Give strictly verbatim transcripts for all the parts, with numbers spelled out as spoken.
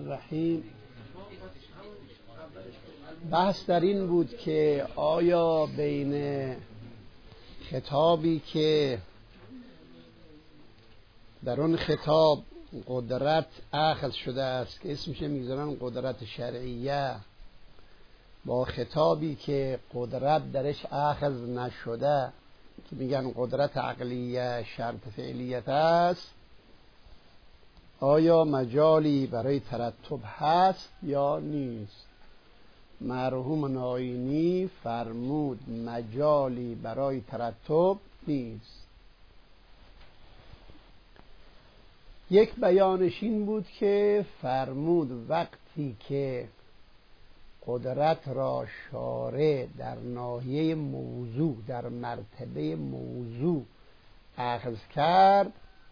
الرحیم. بحث در این بود که آیا بین خطابی که در اون خطاب قدرت اخذ شده است که اسمش میگذارن قدرت شرعیه، با خطابی که قدرت درش اخذ نشده که میگن قدرت عقلیه شرط فعلیت است، آیا مجالی برای ترتب هست یا نیست؟ مرحوم ناینی فرمود مجالی برای ترتب نیست. یک بیانش این بود که فرمود وقتی که قدرت را شارع در ناحیه موضوع در مرتبه موضوع اخذ کرد،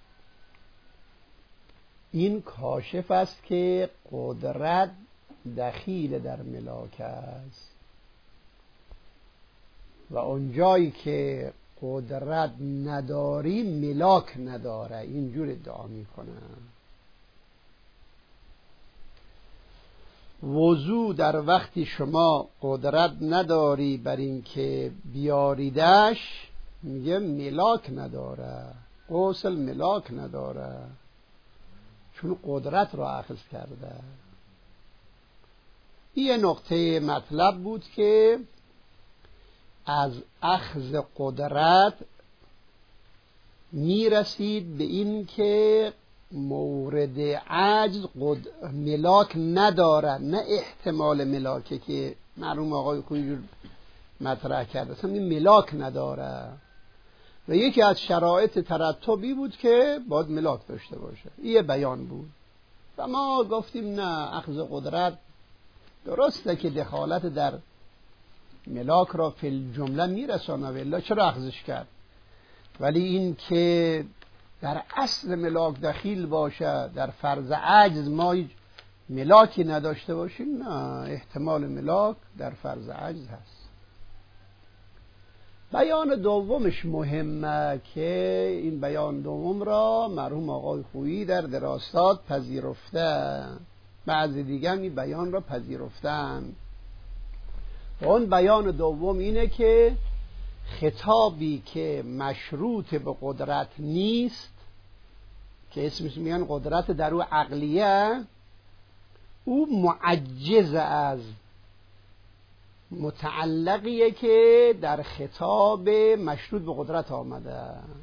این کاشف است که قدرت دخیل در ملاک است و اونجایی که قدرت نداری ملاک نداره، اینجور ادعا میکنن. وضوع در وقتی شما قدرت نداری بر این که بیاریدش، میگه ملاک نداره، غسل ملاک نداره، چون قدرت را اخذ کرده. این نقطه مطلب بود که از اخذ قدرت میرسید به این که مورد عجز قد... ملاک نداره، نه احتمال ملاکه که مرحوم آقای خویی مطرح کرده، اصلا این ملاک نداره و یکی از شرایط ترتبی بود که باید ملاک داشته باشه. این بیان بود و ما گفتیم نه، اخذ قدرت درسته که دخالت در ملاک را فی الجمله میرسانه و الا چرا اخذش کرد، ولی این که در اصل ملاک دخیل باشه، در فرض عجز ما ملاکی نداشته باشیم، نه، احتمال ملاک در فرض عجز هست. بیان دومش مهمه که این بیان دوم را مرحوم آقای خویی در دراسات پذیرفته، بعضی دیگه این بیان را پذیرفتن. اون بیان دوم اینه که خطابی که مشروط به قدرت نیست، که اسمش میگن قدرت در او عقلیه، او معجز از متعلقیه که در خطاب مشروط به قدرت آمده.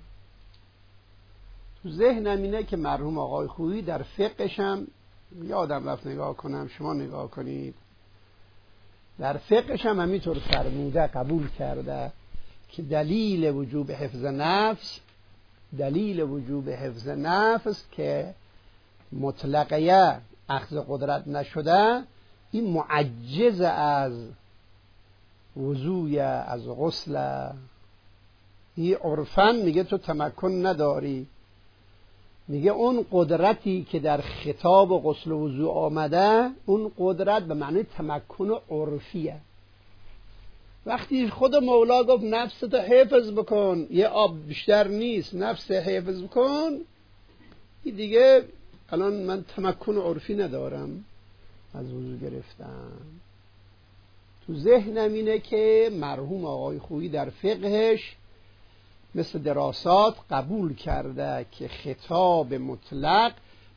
تو ذهنم اینه که مرحوم آقای خویی در فقهش هم یادم رفت نگاه کنم، شما نگاه کنید، در فقهش هم همینطور فرموده، قبول کرده که دلیل وجوب حفظ نفس، دلیل وجوب حفظ نفس که مطلقیه اخذ قدرت نشده، این معجز از وضوع، از غسل. این عرفاً میگه تو تمکن نداری، میگه اون قدرتی که در خطاب و غسل و وضوع آمده، اون قدرت به معنی تمکن عرفیه. وقتی خود مولا گفت نفستو حفظ بکن، یه آب بیشتر نیست، نفس حفظ بکن، این دیگه الان من تمکن عرفی ندارم از وضوع گرفتم. تو ذهنم اینه که مرحوم آقای خویی در فقهش مثل دراسات قبول کرده که خطاب مطلق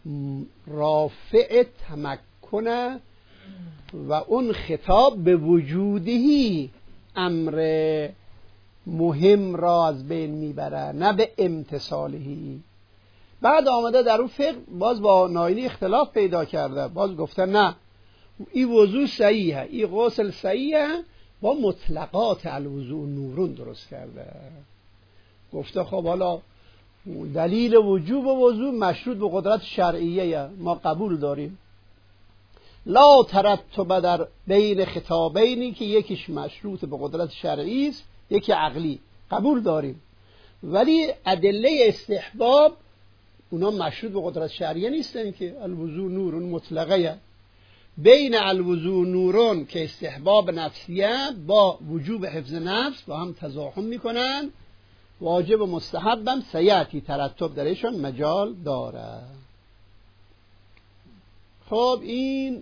رافع تمکنه و اون خطاب به وجودی امر مهم را از بین میبره، نه به امتصالهی. بعد آمده در اون فقه باز با ناینی اختلاف پیدا کرده، باز گفته نه، این وضوع صحیحه، این غسل صحیحه، با مطلقات الوضوء نورون درست کرده. گفته خب حالا دلیل وجوب وضوع مشروط به قدرت شرعیه، ما قبول داریم، لا ترتب در بین خطابینی که یکیش مشروط به قدرت شرعی است، یکی عقلی، قبول داریم، ولی ادله استحباب اونا مشروط به قدرت شرعیه نیستن که الوضوء نورون مطلقه. بین الوضوء نورون که استحباب نفسیه با وجوب حفظ نفس با هم تزاحم میکنن، واجب و مستحبم سیاتی ترتب درشان مجال داره. خب این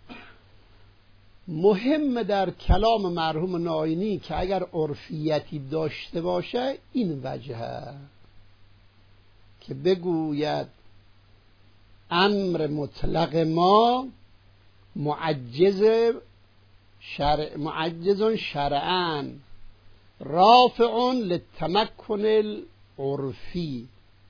مهم در کلام مرحوم ناینی که اگر عرفیتی داشته باشه این وجهه که بگوید امر مطلق ما معجز شرع معجز شرعاً رافع للتمکن العرفی.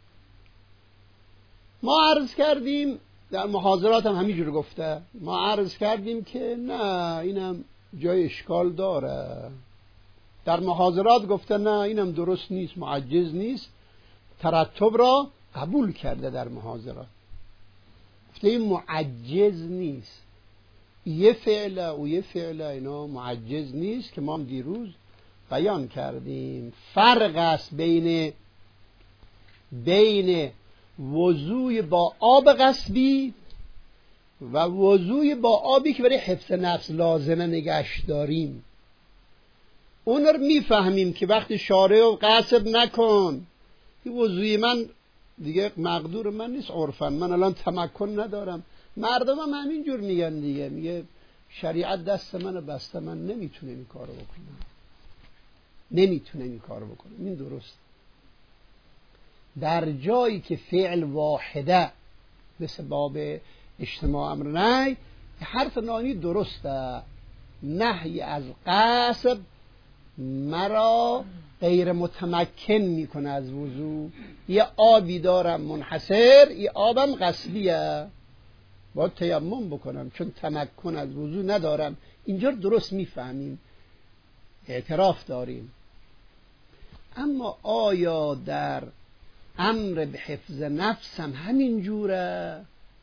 ما عرض کردیم در محاضرات هم همینجور گفته، ما عرض کردیم که نه اینم جای اشکال داره. در محاضرات گفته نه اینم درست نیست، معجز نیست، ترتب را قبول کرده در محاضرات. گفته این معجز نیست، یه فعله و یه فعله اینا معجز نیست که ما هم دیروز بیان کردیم. فرق است بین بین وضوء با آب غصبی و وضوء با آبی که برای حفظ نفس لازمه نگهش داریم. اون رو میفهمیم که وقتی شارع و غصب نکن، این وضوء من دیگه مقدور من نیست عرفاً، من الان تمکن ندارم. مردم هم همینجور میگن دیگه، میگه شریعت دست منو بسته، من نمیتونه این کارو بکنم، نمیتونه این کارو بکنه. این درست. در جایی که فعل واحده مثل باب اجتماع امر نهی، حرف نانی درسته. نهی از غصب مرا غیر متمکن میکنه از وضو. یه آبی دارم منحصر، یه آبم غصبیه، باید تیمم بکنم چون تمکن از وضو ندارم. اینجا درست میفهمیم، اعتراف داریم. اما آیا در امر به حفظ نفس هم همین جوره؟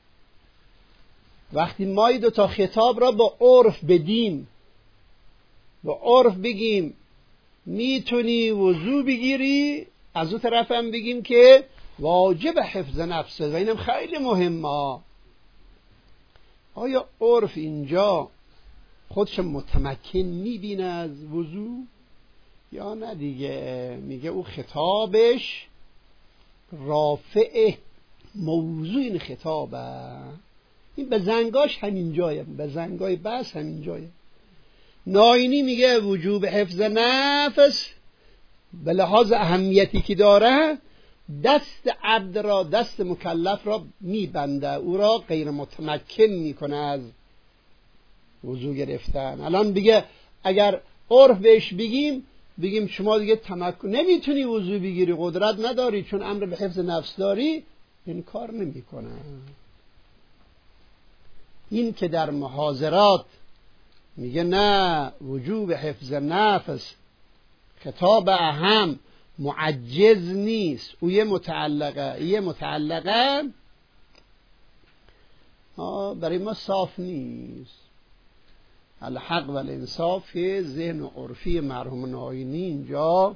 وقتی ما این دو تا خطاب را با عرف بدیم، با عرف بگیم میتونی وضو بگیری، از اون طرف هم بگیم که واجب حفظ نفسه و اینم خیلی مهمه. آیا عرف اینجا خودش متمکن میبینه از وضو یا نه دیگه؟ میگه او خطابش رافع موضوع این خطابه. این به زنگاش همین جایه، به زنگای بس همین جایه. ناینی میگه وجوب حفظ نفس به لحاظ اهمیتی که داره دست عبد را، دست مکلف را میبنده، او را غیر متمکن میکنه از وضو گرفتن. الان بگه اگر عرف بهش بگیم بگیم شما دیگه تمکن نمیتونی وضو بگیری، قدرت نداری، چون امر به حفظ نفس داری، این کار نمیکنه. این که در محاضرات میگه نه وجوب حفظ نفس خطاب اهم معجز نیست، او یه متعلقه یه متعلقه برای ما صاف نیست. الحق و الانصاف ذهن و عرفی مرحوم ناینی اینجا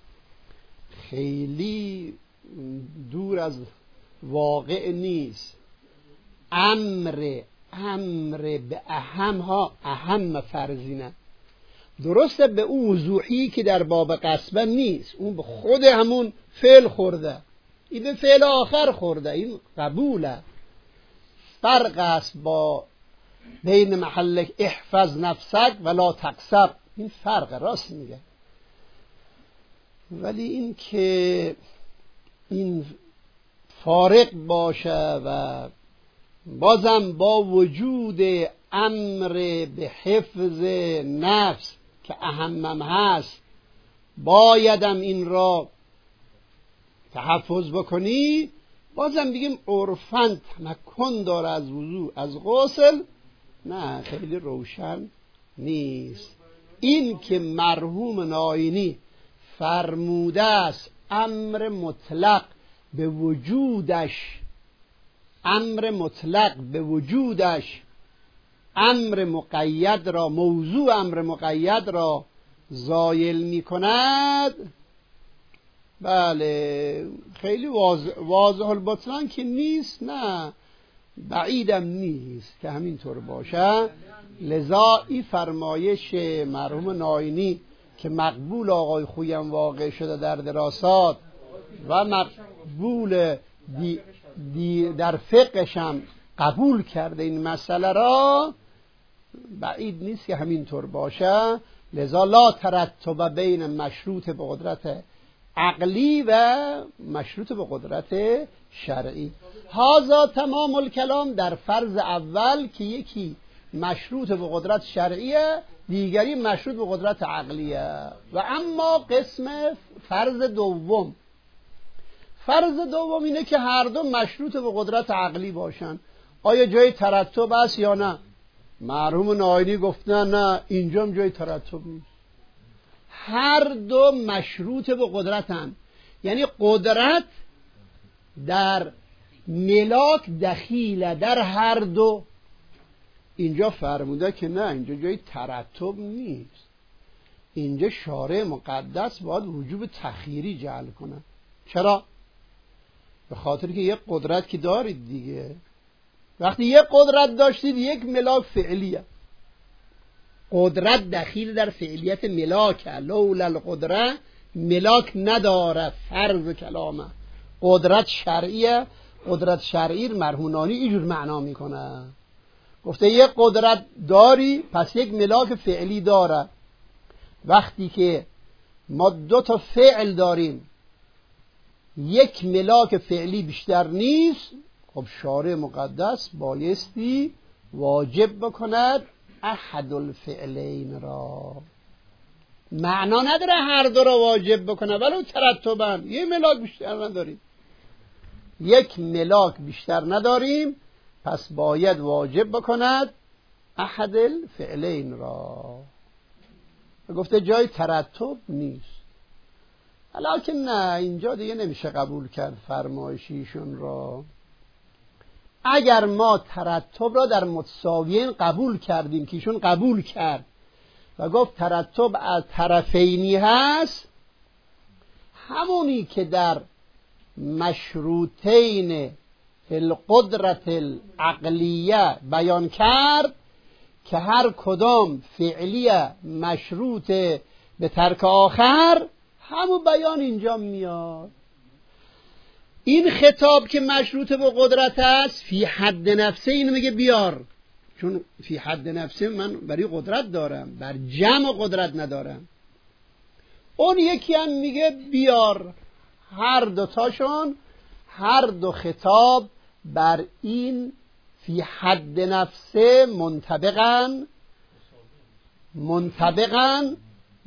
خیلی دور از واقع نیست. امر امر به اهم ها اهم فرضینه. درسته به اون وضوحی که در باب قصبه نیست، اون به خود همون فعل خورده، این به فعل آخر خورده، این قبوله. فرق است با بین محل احفظ نفسک ولا تقصب، این فرق راست میگه. ولی این که این فارق باشه و بازم با وجود امر به حفظ نفس که اهمم هست بایدم این را تحفظ بکنی، بازم بگیم عرفاً تمکن داره از وضو از غسل، نه خیلی روشن نیست. این که مرحوم ناینی فرموده است امر مطلق به وجودش، امر مطلق به وجودش امر مقید را، موضوع امر مقید را زایل می کند، بله خیلی واضح, واضح البطلان که نیست، نه بعیدم نیست که همینطور باشه. لذا این فرمایش مرحوم ناینی که مقبول آقای خویم واقع شده در دراسات و مقبول دی دی در فقهشم قبول کرده این مسئله را، بعید نیست که همینطور باشه. لذا لا ترتب بین مشروط به قدرت عقلی و مشروط به قدرت شرعی. هذا تمام الکلام در فرض اول که یکی مشروط به قدرت شرعیه، دیگری مشروط به قدرت عقلیه. و اما قسم فرض دوم، فرض دوم اینه که هر دو مشروط به قدرت عقلی باشن. آیا جای ترتب است یا نه؟ مرحوم ناینی گفتن نه، اینجا جای ترتب نیست، هر دو مشروط به قدرتن. یعنی قدرت در ملاک دخیله در هر دو. اینجا فرموده که نه، اینجا جای ترتب نیست، اینجا شارع مقدس باید وجوب تخییری جعل کنه. چرا؟ به خاطر که یک قدرت که دارید دیگه، وقتی یک قدرت داشتید یک ملاک فعلیه، قدرت دخیل در فعلیت ملاک، لولا القدره ملاک نداره، فرض کلامه. قدرت شرعیه، قدرت شرعی مرهونانی اینجور معنا میکنه، گفته یک قدرت داری پس یک ملاک فعلی داره. وقتی که ما دو تا فعل داریم یک ملاک فعلی بیشتر نیست، خب شارع مقدس بایستی واجب بکند احد الفعلین را. معنا نداره هر دو را واجب بکنه، ولو ترتبا. یک ملاک بیشتر نداریم، یک ملاک بیشتر نداریم، پس باید واجب بکند احد الفعلین را. گفته جای ترتب نیست. لکن نه، اینجا دیگه نمیشه قبول کرد فرمایشیشون را. اگر ما ترتب را در متساویین قبول کردیم که ایشون قبول کرد و گفت ترتب از طرفینی هست، همونی که در مشروطین القدرت العقلیه بیان کرد که هر کدام فعلیه مشروط به ترک آخر، همون بیان اینجا میاد. این خطاب که مشروط به قدرت است فی حد نفسه، اینو میگه بیار، چون فی حد نفسه من برای قدرت دارم، بر جمع قدرت ندارم. اون یکی هم میگه بیار. هر دوتاشون، هر دو خطاب بر این فی حد نفسه منطبقن منطبقن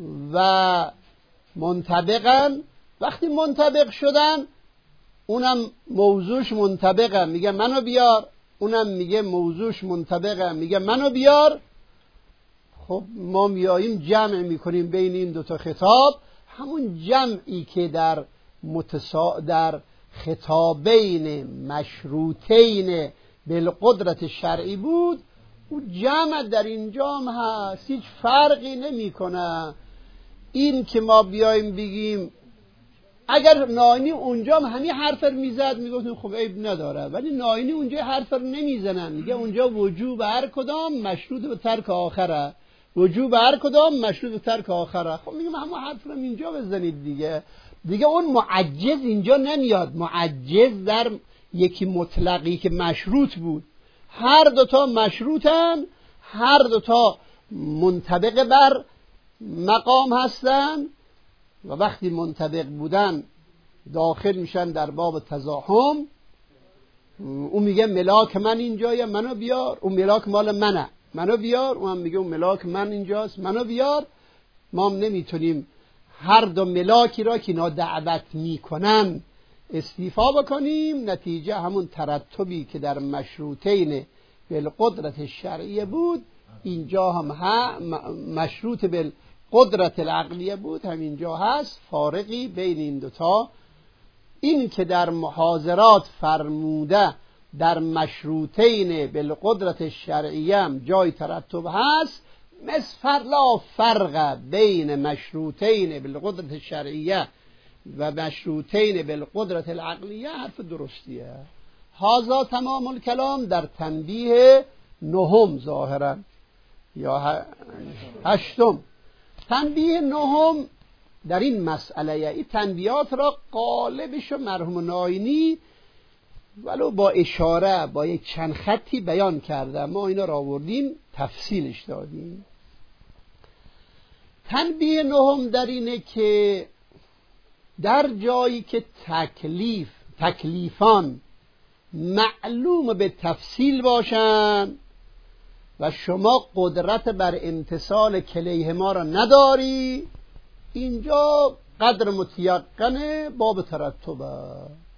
و منطبقن. وقتی منطبق شدن، اونم موضوعش منطبقه میگه منو بیار، اونم میگه موضوعش منطبقه میگه منو بیار. خب ما میاییم جمع میکنیم بین این دوتا خطاب، همون جمعی که در متسا... در خطابین مشروطین بالقدرت شرعی بود، اون جمع در اینجا هم هست، هیچ فرقی نمیکنه. این که ما بیایم بگیم اگر ناینی اونجا هم همین حرف رو میزد میگفتیم خب عیب نداره، ولی ناینی اونجا حرف رو نمیزنن، میگه اونجا وجوب هر کدام مشروط به ترک آخره، وجوب هر کدام مشروط به ترک آخره. خب میگم همون حرف رو اینجا بزنید دیگه. دیگه اون معجز اینجا نمیاد. معجز در یکی مطلقی که مشروط بود، هر دوتا مشروطن، هر دوتا منطبق بر مقام هستن و وقتی منطبق بودن داخل میشن در باب تزاحم. اون میگه ملاک من اینجایم منو بیار، اون ملاک مال منه منو بیار، اون هم میگه اون ملاک من اینجاست منو بیار. ما هم نمیتونیم هر دو ملاکی را که اینا دعوت میکنن استیفا بکنیم. نتیجه همون ترتبی که در مشروطین بالقدرت شرعیه بود اینجا هم ها، مشروط بالقدرت العقلیه بود همینجا هست. فارقی بین این دوتا این که در محاضرات فرموده در مشروطین بالقدرت شرعیه هم جای ترتب هست، مثل لا فرق بین مشروطین بالقدرت شرعیه و مشروطین بالقدرت العقلیه حرف درستیه. هذا تمام الکلام در تنبیه نهم ظاهرا یا هشتم. تنبیه نهم در این مسئله، این تنبیهات را قالبش مرحوم ناینی ولو با اشاره با یک چند خطی بیان کردم، ما اینا را آوردیم تفصیلش دادیم. تنبیه نهم در اینه که در جایی که تکلیف تکلیفان معلوم به تفصیل باشن و شما قدرت بر امتثال کلیهما را نداری، اینجا قدر متیقنه باب ترتبه.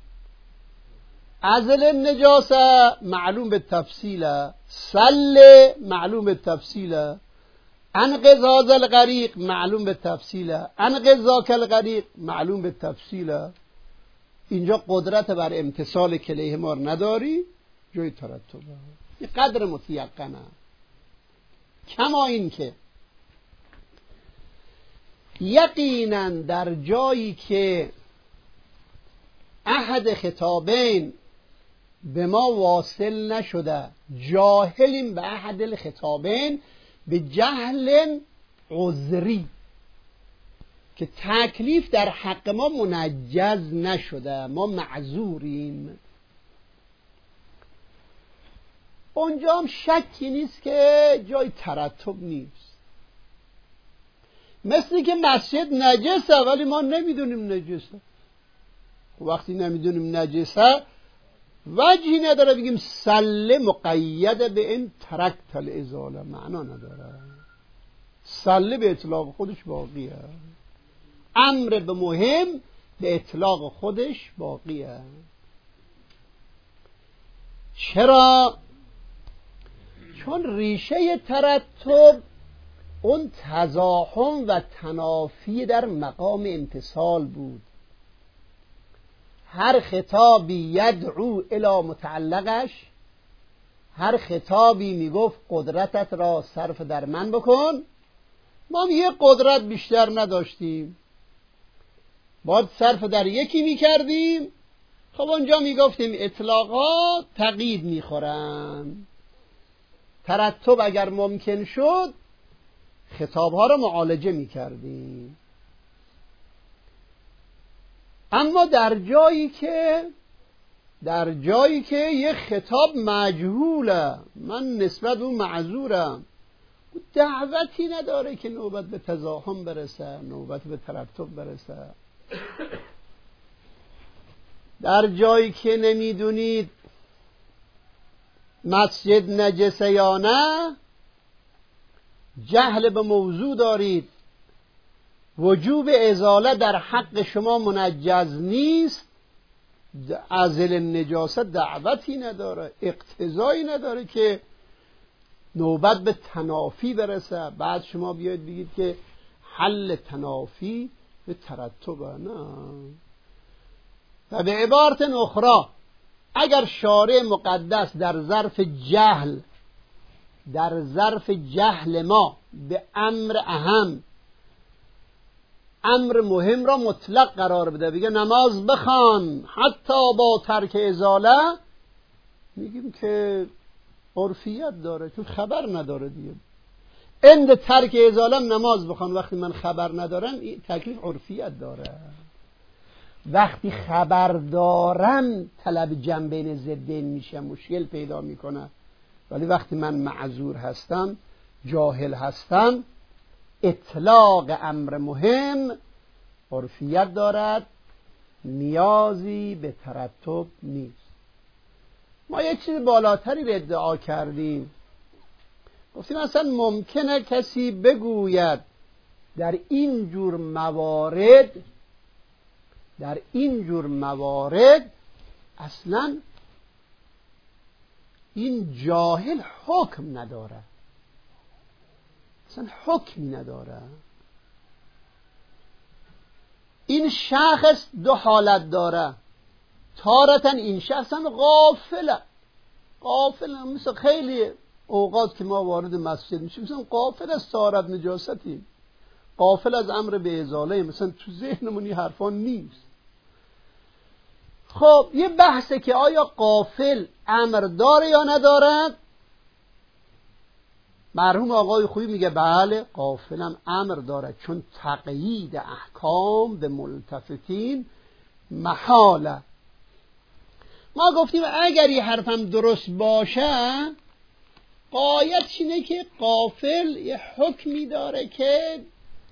ازل نجاسه معلوم به تفصیله، سل معلوم به تفصیله، انقذ هذا الغریق معلوم به تفصیله، انقذ ذاک الغریق معلوم به تفصیله. اینجا قدرت بر امتثال کلیهما را نداری، جای ترتبه. این قدر متیقنه. کما این که یقینا در جایی که احد خطابین به ما واصل نشده، جاهلیم به احد الخطابین به جهل عذری، که تکلیف در حق ما منجز نشده، ما معذوریم، اونجا هم شکی نیست که جای ترتب نیست. مثل که مسجد نجسه ولی ما نمیدونیم نجسه. وقتی نمیدونیم نجسه وجهی نداره بگیم سله مقید به این ترکت الازاله، معنا نداره. سله به اطلاق خودش باقیه، امر به مهم به اطلاق خودش باقیه. چرا؟ چون ریشه ترتب اون تزاحم و تنافی در مقام امتثال بود. هر خطابی یدعو الی متعلقش، هر خطابی میگفت قدرتت را صرف در من بکن. ما یه قدرت بیشتر نداشتیم، باید صرف در یکی میکردیم. خب اونجا میگفتیم اطلاقات تقیید میخورن. ترتب اگر ممکن شد خطابها را معالجه میکردیم. اما در جایی که در جایی که یه خطاب مجهوله، من نسبت اون معذورم، دعوتی نداره که نوبت به تزاحم برسه، نوبت به ترتب برسه. در جایی که نمیدونید مسجد نجسه یا نه، جهل به موضوع دارید، وجوب ازاله در حق شما منجز نیست، ازل نجاست دعوتی نداره، اقتضایی نداره که نوبت به تنافی برسه. بعد شما بیاید بگید که حل تنافی به ترتب، نه. و به عبارت اخرى اگر شارع مقدس در ظرف جهل در ظرف جهل ما به امر اهم، امر مهم را مطلق قرار بده، بگه نماز بخوان حتی با ترک ازاله، میگیم که عرفیت داره، چون خبر نداره دیگه. اند ترک ازاله نماز بخوان، وقتی من خبر ندارم این تکلیف عرفیت داره. وقتی خبر دارم طلب جنبین ضدین میشه، مشکل پیدا میکنه. ولی وقتی من معذور هستم، جاهل هستم، اطلاق امر مهم عرفیت دارد، نیازی به ترتب نیست. ما یک چیز بالاتری رو ادعا کردیم، گفتیم اصلا ممکنه کسی بگوید در این جور موارد در این جور موارد اصلا این جاهل حکم نداره، اصلا حکمی نداره. این شخص دو حالت داره، تارتن این شخص هم غافله غافل مثل خیلی اوقات که ما وارد مسجد میشیم، مثلا غافل از طهارت نجاستیم، غافل از امر به ازاله، مثلا تو ذهنمون این حرفان نیست. خب یه بحثه که آیا غافل امر داره یا ندارد. مرحوم آقای خویی میگه بله غافلم امر داره، چون تقیید احکام به ملتفتین محاله. ما گفتیم اگر این حرفم درست باشه قایتش اینه که غافل یه حکمی داره که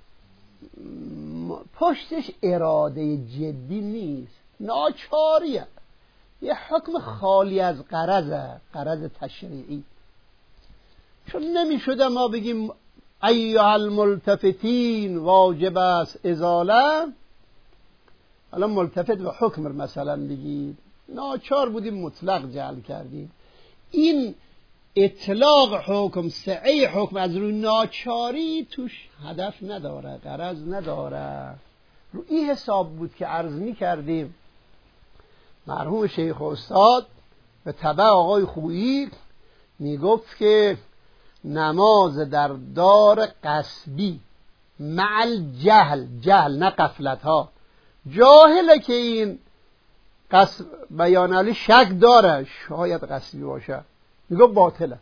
پشتش اراده جدی نیست، ناچاریه، یه حکم خالی از غرضه، غرض تشریعی. چون نمیشده ما بگیم ایها الملتفتین واجب است ازاله، حالا ملتفت به حکم مثلا بگید، ناچار بودیم مطلق جعل کردیم. این اطلاق حکم، سعی حکم از روی ناچاری توش هدف نداره، غرض نداره. رو این حساب بود که عرض می کردیم مرحوم شیخ استاد به تبع آقای خویی می گفت که نماز در دار قصبی مع جهل، جهل نه غفلت ها، جاهله که این قصب بیان علی شک داره شاید قصبی باشه، میگو باطله.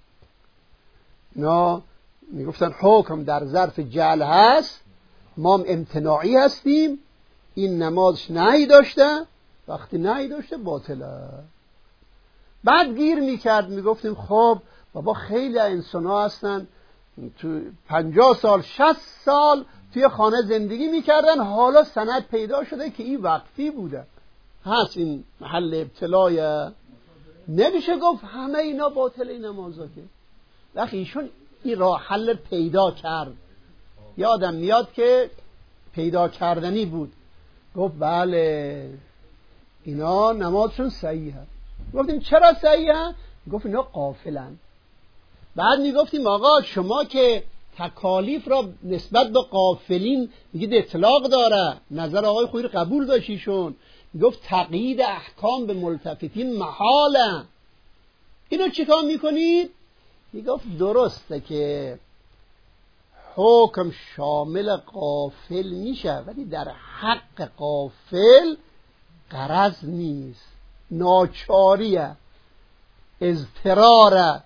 نه میگفتن حکم در ظرف جهل هست، ما هم امتناعی هستیم، این نمازش نهی داشته، وقتی نهی داشته باطله. بعد گیر میکرد میگفتیم خب بابا خیلی انسان ها هستن تو پنجاه سال شصت سال توی خانه زندگی میکردن، حالا سند پیدا شده که این وقتی بوده، هست این محل ابتلای، نمیشه گفت همه اینا باطل این نمازا که. وقتی ایشون این راه حل پیدا کرد، یادم میاد که پیدا کردنی بود، گفت بله اینا نمازشون صحیحه. گفتیم چرا صحیحه؟ گفت اینا غافلن. بعد میگفتیم آقا شما که تکالیف را نسبت به غافلین میگید اطلاق داره، نظر آقای خویی قبول داشتیشون، میگفت تقیید احکام به ملتفتین محاله، اینو چیکار میکنید؟ میگفت درسته که حکم شامل غافل میشه ولی در حق غافل غرض نیست، ناچاریه، اضطراره،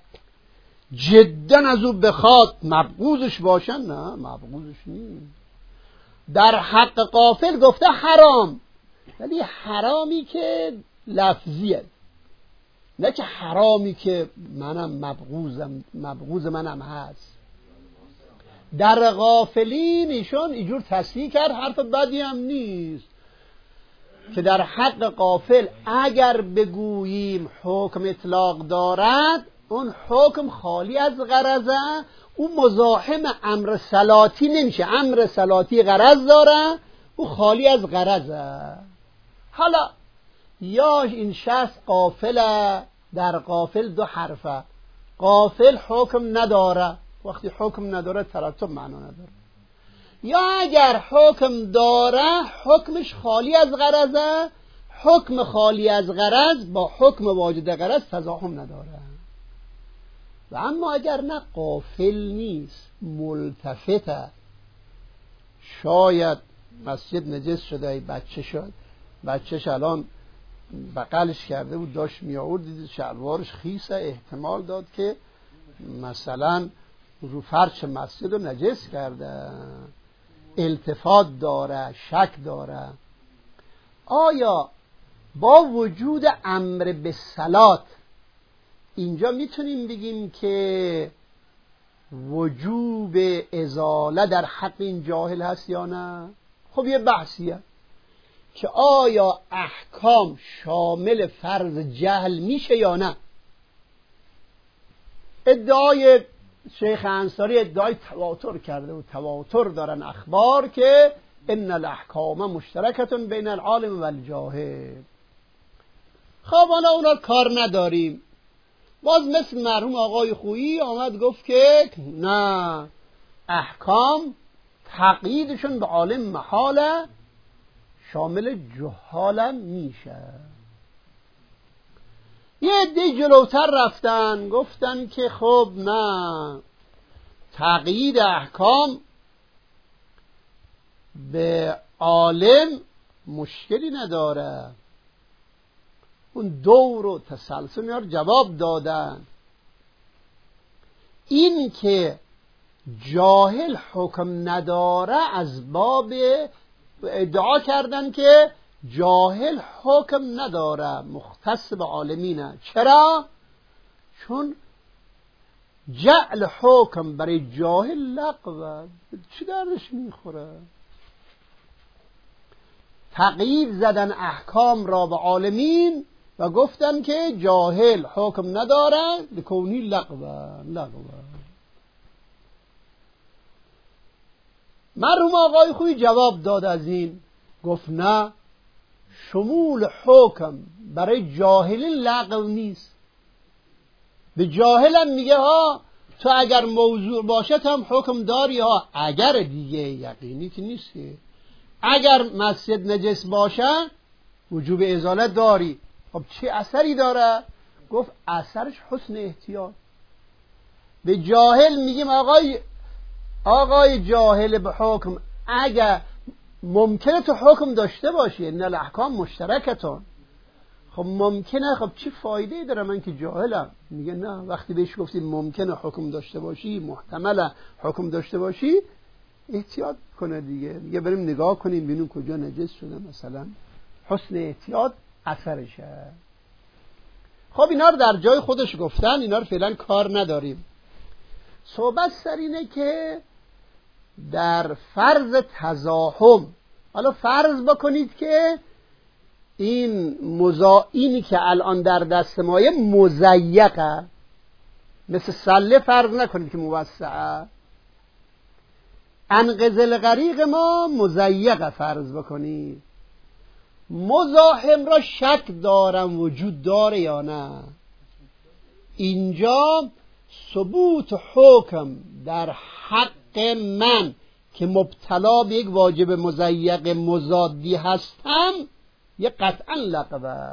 جدا از او بخواد مبغوضش باشن، نه مبغوضش نیست. در حق غافل گفته حرام، ولی حرامی که لفظیه، نه که حرامی که منم مبغوضم، مبغوض منم هست. در غافلین ایشون اینجور تصحیح کرد، حرف بدی هم نیست که در حق غافل اگر بگوییم حکم اطلاق دارد، اون حکم خالی از غرضه، اون مزاحم امر صلاتی نمیشه، امر صلاتی غرض داره، او خالی از غرضه. حالا یا این شخص غافله، در غافل دو حرفه، غافل حکم نداره، وقتی حکم نداره ترتب معنا نداره، یا اگر حکم داره حکمش خالی از غرضه، حکم خالی از غرض با حکم واجد غرض تزاحم نداره. و اما اگر نه غافل نیست، ملتفته، شاید مسجد نجس شده، بچه شد، بچهش الان بغلش کرده بود داشت می آورد، دید شلوارش خیسه، احتمال داد که مثلا رو فرش مسجد رو نجس کرده، التفات داره، شک داره. آیا با وجود امر به صلات اینجا میتونیم بگیم که وجوب ازاله در حق این جاهل هست یا نه؟ خب یه بحثیه که آیا احکام شامل فرض جهل میشه یا نه. ادعای شیخ انصاری ادعای تواتر کرده و تواتر دارن اخبار که ان الاحکام مشترکتون بین العالم و الجاهل. خب حالا اونا کار نداریم، باز مثل مرحوم آقای خویی آمد گفت که نه، احکام تقییدشون به عالم محاله، شامل جهالم میشه. یه عده جلوتر رفتن گفتن که خب نه، تقیید احکام به عالم مشکلی نداره. اون دور و تسلسل میار جواب دادن. این که جاهل حکم نداره از باب ادعا کردن که جاهل حکم نداره، مختص به عالمینه. چرا؟ چون جعل حکم برای جاهل لغوه، چی درش میخوره؟ تقیید زدن احکام را به عالمین و گفتن که جاهل حکم نداره، لکونی لغوه لغوه. مرحوم آقای خویی جواب داد از این، گفت نه، شمول حکم برای جاهل لغو نیست. به جاهلم میگه ها تو اگر موضوع باشه هم حکم داری ها، اگر دیگه یقینی که نیست. اگر مسجد نجس باشه وجوب ازاله داری. خب چه اثری داره؟ گفت اثرش حسن احتیاط. به جاهل میگیم آقای آقای جاهل به حکم، اگر ممکنه تو حکم داشته باشی، ان الاحکام مشترکتون. خب ممکنه، خب چی فایده داره من که جاهلم؟ میگه نه، وقتی بهش گفتیم ممکنه حکم داشته باشی، محتمله حکم داشته باشی، احتیاط کنه دیگه. میگه بریم نگاه کنیم ببینیم کجا نجس شده مثلا. حسن احتیاط اثرشه. خب اینا رو در جای خودش گفتن، اینا رو فعلا کار نداریم. صحبت سر اینه که در فرض تزاحم، حالا فرض بکنید که این مزاینی که الان در دست مایه مضیقه، مثل سله فرض نکنید که موسعه. انقذ الغریق ما مضیقه فرض بکنید. مزاحم را شک دارم وجود داره یا نه. اینجا ثبوت حکم در حق من که مبتلا به یک واجب مضیق مضادی هستم یه قطعا لغوه.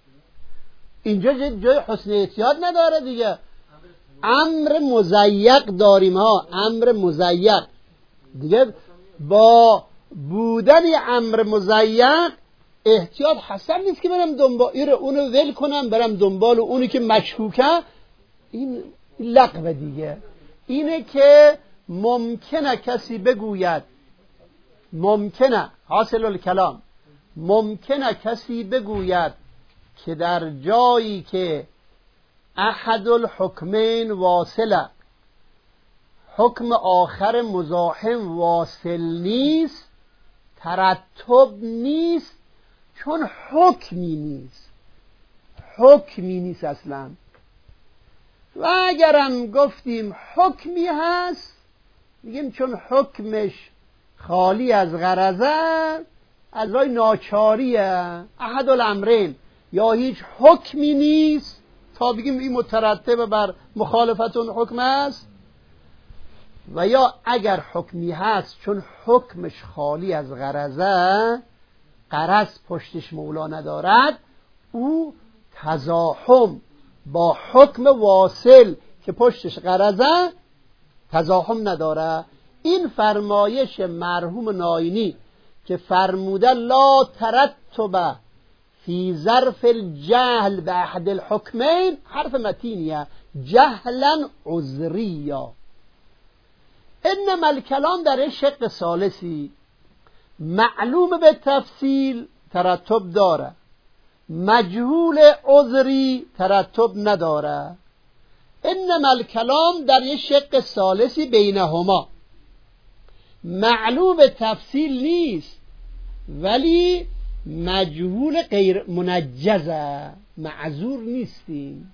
اینجا جای حسن احتیاط نداره دیگه. امر مضیق داریم ها، امر مضیق دیگه. با بودن امر مضیق احتیاط حسن نیست که برم دنبال این اونو ول کنم برم دنبال اونی که مشکوکه. این لغو دیگه. اینه که ممکنه کسی بگوید، ممکنه حاصل الکلام، ممکنه کسی بگوید که در جایی که احد الحکمین واصله، حکم آخر مزاحم واصل نیست، ترتب نیست، چون حکمی نیست، حکمی نیست اصلا. و اگرم گفتیم حکمی هست، میگیم چون حکمش خالی از غرضه، از رای ناچاریه، احد الامرین، یا هیچ حکمی نیست تا بگیم این مترتب بر مخالفت اون حکم است، و یا اگر حکمی هست چون حکمش خالی از غرضه، غرض پشتش مولا ندارد، او تزاحم با حکم واصل که پشتش غرضه تزاحم نداره. این فرمایش مرحوم ناینی که فرموده لا ترتب فی ظرف الجهل به احد الحکمین، حرف متینیه، جهلا عذریا. انما الکلام در شق ثالثی معلوم به تفصیل ترتب داره، مجهول عذری ترتب نداره. انما الکلام در یک شق ثالثی بینهما، معلوم به تفصیل نیست ولی مجهول غیر منجزه، معذور نیستیم.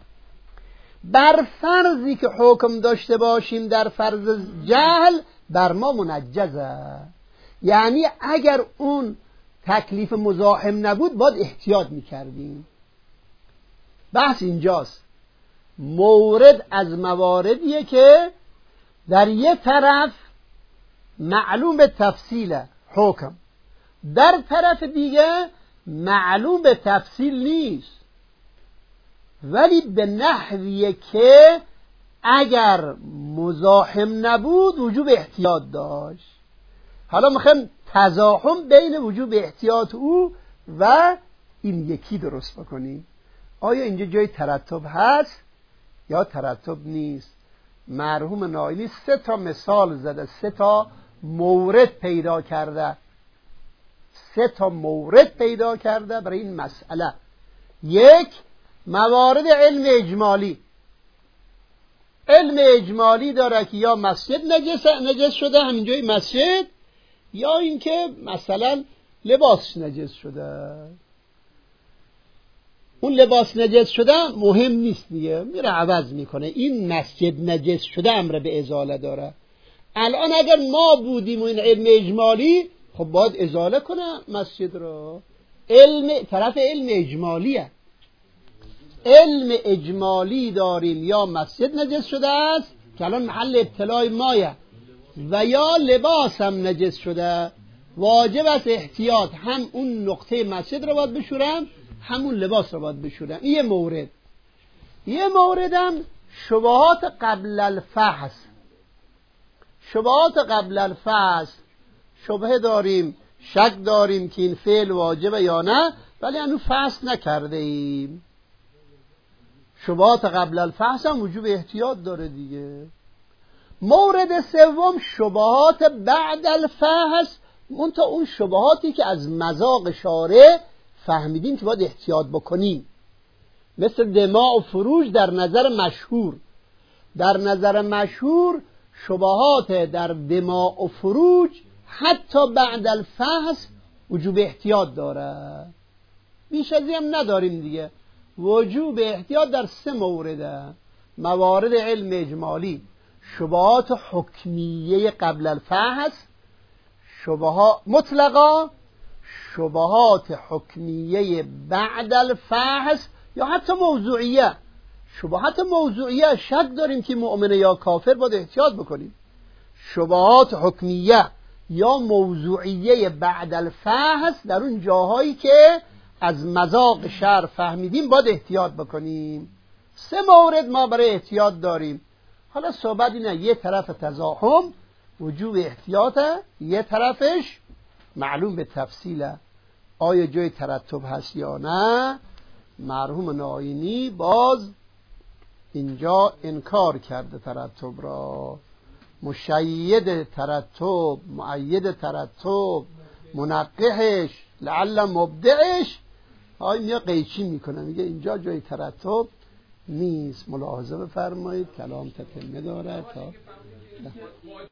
بر فرضی که حکم داشته باشیم در فرض جهل بر ما منجزه، یعنی اگر اون تکلیف مزاحم نبود باید احتیاط میکردیم. بحث اینجاست. مورد از مواردیه که در یه طرف معلوم به تفصیل حکم، در طرف دیگه معلوم به تفصیل نیست ولی به نحویه که اگر مزاحم نبود وجوب احتیاط داشت. حالا میخوایم تزاحم بین وجوب احتیاط او و این یکی درست بکنیم. آیا اینجا جای ترتب هست یا ترتب نیست؟ مرحوم ناینی سه تا مثال زده، سه تا مورد پیدا کرده، سه تا مورد پیدا کرده برای این مسئله. یک، موارد علم اجمالی. علم اجمالی داره که یا مسجد نجس نجس شده همینجای مسجد، یا اینکه مثلا لباس نجس شده. اون لباس نجس شده مهم نیست دیگه، میره عوض میکنه. این مسجد نجس شده امر به ازاله داره. الان اگر ما بودیم و این علم اجمالی، خب باید ازاله کنه مسجد رو. علم طرف علم اجمالیه. علم اجمالی داریم، یا مسجد نجس شده است که الان محل ابتلای مایه، و یا لباس هم نجس شده. واجب است احتیاط، هم اون نقطه مسجد رو باید بشورم، همون لباس رو باید بشورم. این یه مورد. یه موردم شبهات قبل الفحص. شبهات قبل الفحص، شبهه داریم، شک داریم که این فعل واجبه یا نه، ولی هنوز فحص نکرده ایم. شبهات قبل الفحص هم وجوب احتیاط داره دیگه. مورد سوم شبهات بعد الفحص، اون تا اون شبهاتی که از مذاق شارع فهمیدیم که باید احتیاط بکنیم، مثل دماء و فروج. در نظر مشهور در نظر مشهور شبهات در دماء و فروج حتی بعد الفحص وجوب احتیاط داره. بیش از این هم نداریم دیگه. وجوب احتیاط در سه مورده: موارد علم اجمالی، شبهات حکمیه قبل الفحص، شبهات مطلقا، شبهات حکمیه بعد الفحص، یا حتی موضوعیه. شبهات موضوعیه شک داریم که مؤمنه یا کافر، باید احتیاط بکنیم. شبهات حکمیه یا موضوعیه بعد الفحص، در اون جاهایی که از مذاق شرع فهمیدیم باید احتیاط بکنیم. سه مورد ما برای احتیاط داریم. حالا صحبت اینه، یه طرف تزاحم وجوب احتیاطه، یه طرفش معلوم به تفصیله آیا جای ترتب هست یا نه. مرحوم ناینی باز اینجا انکار کرده ترتب را. مشید ترتب، مؤید ترتب، منقحش، لعل مبدعش، های میاد قیچی میکنه، میگه اینجا جای ترتب نیست. ملاحظه بفرمایید، کلام تتمه داره تا